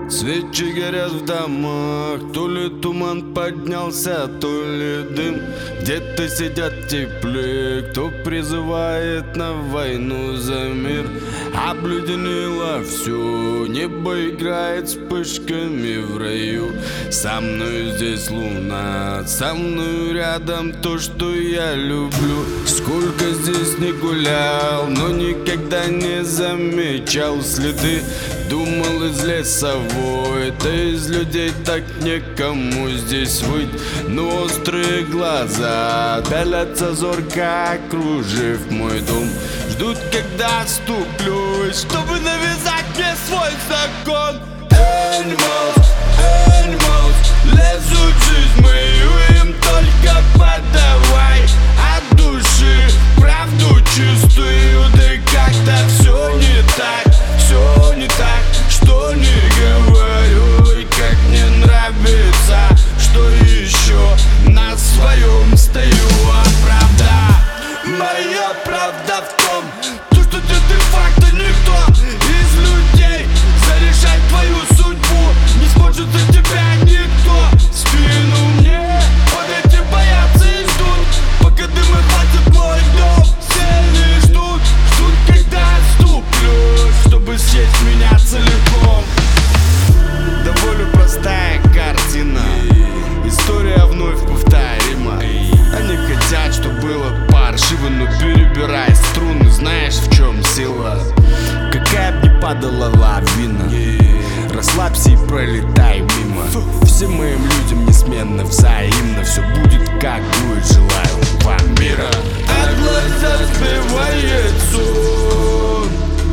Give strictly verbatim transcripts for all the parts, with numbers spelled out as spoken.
Свечи горят в домах, то ли туман поднялся, то ли дым. Где-то сидят в тепле, кто призывает на войну за мир. Обледенело все, небо играет вспышками в раю. Со мной здесь луна, со мной рядом то, что я люблю. Сколько здесь не гулял, но никогда не замечал следы. Думал, из леса воет, а из людей так некому здесь выть. Но острые глаза пялятся зорко, окружив мой дом. Ждут, когда ступлюсь, чтобы навязать мне свой закон. Animals, animals, лезут в жизнь мою, им только подавай от души правду чистую. Да как-то все не так, все не так, что не говорю. И как мне нравится, что еще на своем стою. А правда, моя правда в том, то, что ты де-факто никто из людей. Зарешать твою судьбу не сможет за тебя никто. В спину мне вот эти боятся и ждут, пока дыма хватит мой дом. Все не ждут, ждут, когда отступлю, чтобы съесть меня целиком. Довольно простая картина, история вновь повторима. Они хотят, чтобы было паршиво, но перебирай струны, знаешь, в чем сила. Какая б ни падала лавина, расслабься и пролетай мимо. Всем моим людям неизменно взаимно, все будет как будет, желаю вам мира. А глаза сбивает сон,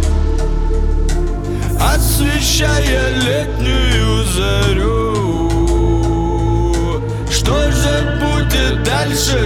освещая летнюю зарю. Что же будет дальше,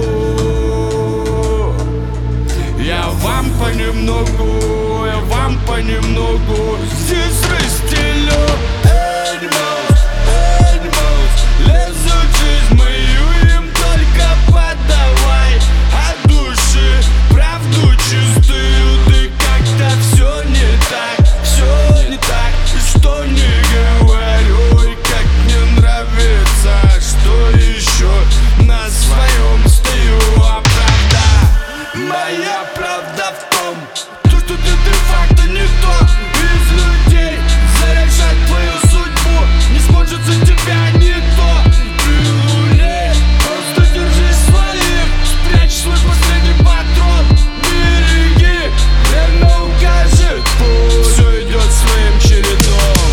что? Я вам понемногу, я вам понемногу здесь расстелю. Animals, animals, лезут в жизнь мою, им только подавай от души правду чистую. Да как-то все не так, все не так, что не говорю. И как мне нравится, что еще на своем стою. А правда, моя правда в том, то, что ты де-факто никто из людей. Зарешать твою судьбу не сможет за тебя никто. При луне просто держись своих, спрячь свой последний патрон. Береги, время укажет путь, все идет своим чередом.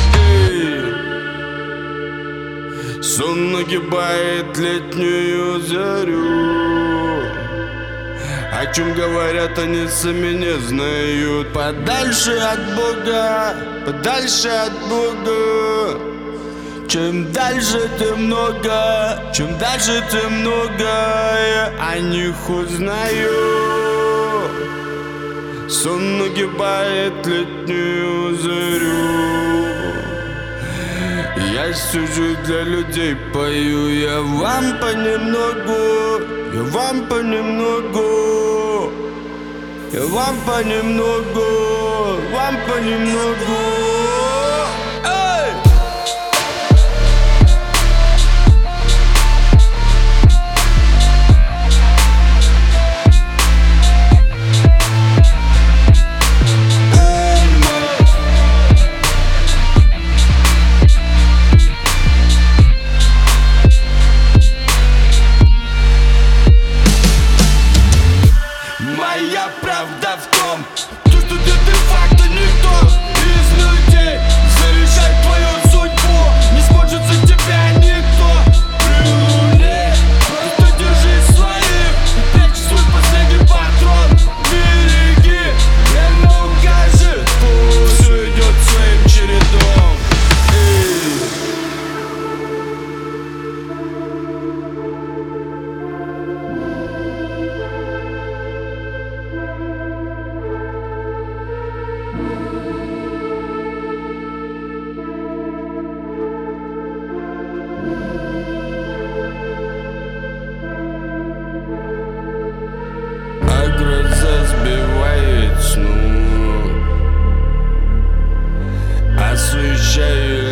Эй. Сон нагибает летнюю зарю. О чем говорят, они сами не знают. Подальше от Бога, подальше от Бога. Чем дальше, тем много, чем дальше, тем много о них узнаю. Сон нагибает летнюю зарю. Я сижу для людей, пою, я вам понемногу, я вам понемногу, я вам понемногу, вам понемногу. Эй! Моя правда в том, то, что ты де-факто никто из людей. Зарешать твою судьбу не сможет за тебя никто. При луне просто держись своих, прячь свой последний патрон. Береги, время укажет путь, все идет своим чередом. Эй. нас уезжаю